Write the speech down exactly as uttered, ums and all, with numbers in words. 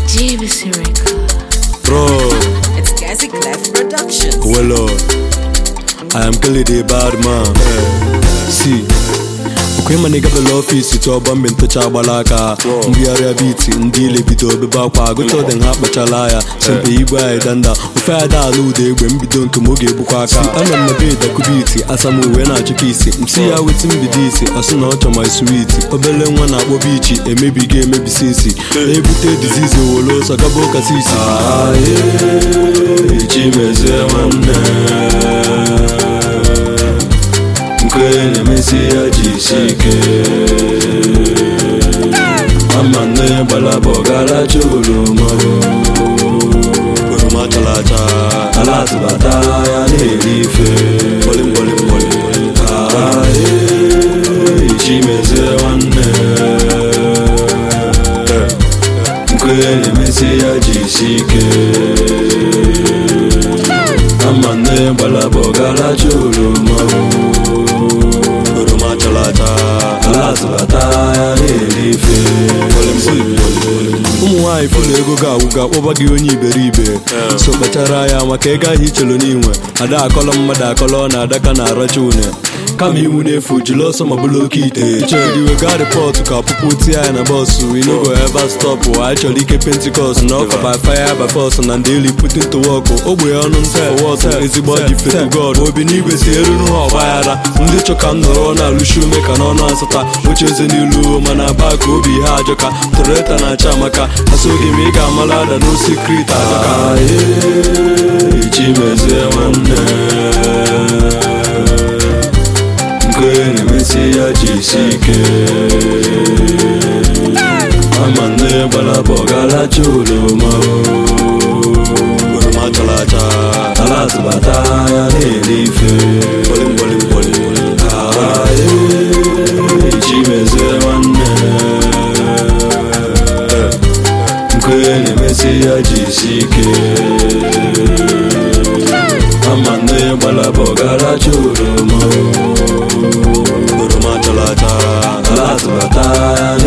J B C Record. Bro, It's Gazi Clef Productions. well, Lord, I am Kelly the bad man. See, Ukwema nigga below office to a bomb in touch Abalaka, Mbiaria Biti, Ndile Bito, Bibakwa, go to them half Bachalaya, Sempe Iba, Danda, Ufada Lude, when we don't to Mugi Bukaka. I'm on the bed that could be it, as I'm when I chikisi. See how it's in the D C, as soon out of my sweetie. Obele one at Wobichi, and maybe gay, maybe Sisi. They put a disease, will lose a Gaboka Sisi. Ah, yeah, Chimeze one. Kwene mesia jisike Amane balabogala chulumo Uruma talata Alatu bataya nilife Bolim bolim bolim bolim Ae Ichimeze wane Kwene mesia jisike Amane balabogala chulumo ụmụ nwaanyị fụlụ ego ga-awụga kpọba gị onye iberibe so kpachara ya maka ego ahụ ichelu n'inwe ada akọlọ mmadụ akọlọ na adaka na aracha une kama iwu na-efu jiri ọsọ ma bụlụ oke ite chọrọ iwe gaa rịpọtụ ka ọpụpụ tie ya na bọsụ inogo eva stọpụ anyị chọrọ ike pentikọst na ọka by fire by force na ndị eli putin to work ogbe ọnụ nta wọt ezigbo dị fetu god obi n'igwe si eru n'ụha ọgbaghara ndị chọ ka m nọrọ na-alụshi ume ka n'ọnụ asata oche eze n'ilu mana baa ka obi ha ajọka toreta na-acha amaka asogị m ị ga-amala ada n'osikrit ajọka Ichimeze nwanne Kwene mesia jisike Amane balabogala chulumo Uruma talata Alatu bataya nilife Bolim bolim bolim bolim Ae Ichimeze wane Kwene mesia jisike Amane balabogala chulumo Uruma talata Alatu bataya